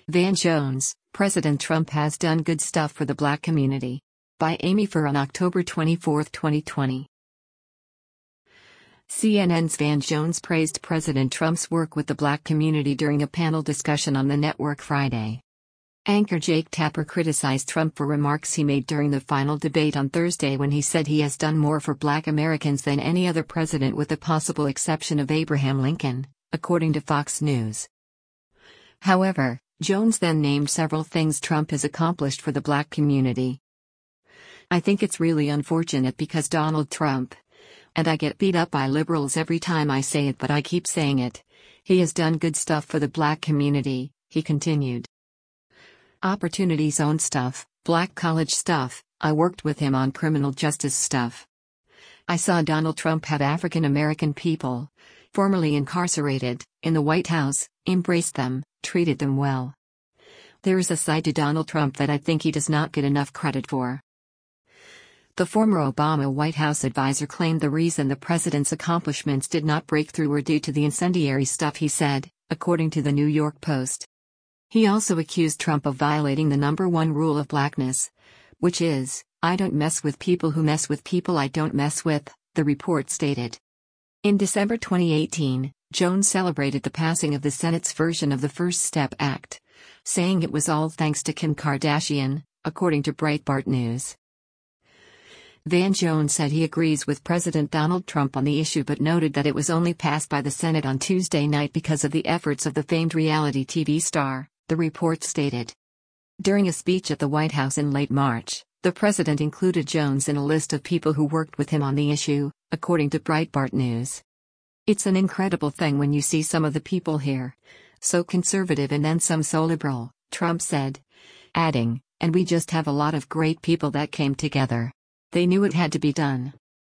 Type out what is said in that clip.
Van Jones, President Trump has done good stuff for the Black community. By Amy Furr on October 24, 2020. CNN's Van Jones praised President Trump's work with the Black community during a panel discussion on the network Friday. Anchor Jake Tapper criticized Trump for remarks he made during the final debate on Thursday when he said he has done more for Black Americans than any other president with the possible exception of Abraham Lincoln, according to Fox News. However, Jones then named several things Trump has accomplished for the Black community. "I think it's really unfortunate because Donald Trump, and I get beat up by liberals every time I say it, but I keep saying it, he has done good stuff for the Black community," he continued. "Opportunity Zone stuff, Black college stuff, I worked with him on criminal justice stuff. I saw Donald Trump have African American people, formerly incarcerated, in the White House, embraced them, treated them well. There is a side to Donald Trump that I think he does not get enough credit for." The former Obama White House advisor claimed the reason the president's accomplishments did not break through were due to the incendiary stuff he said, according to the New York Post. He also accused Trump of violating the number one rule of Blackness, which is, "I don't mess with people who mess with people I don't mess with," the report stated. In December 2018, Jones celebrated the passing of the Senate's version of the First Step Act, saying it was all thanks to Kim Kardashian, according to Breitbart News. Van Jones said he agrees with President Donald Trump on the issue but noted that it was only passed by the Senate on Tuesday night because of the efforts of the famed reality TV star, the report stated. During a speech at the White House in late March, the president included Jones in a list of people who worked with him on the issue, according to Breitbart News. "It's an incredible thing when you see some of the people here, so conservative and then some so liberal," Trump said, adding, "and we just have a lot of great people that came together. They knew it had to be done."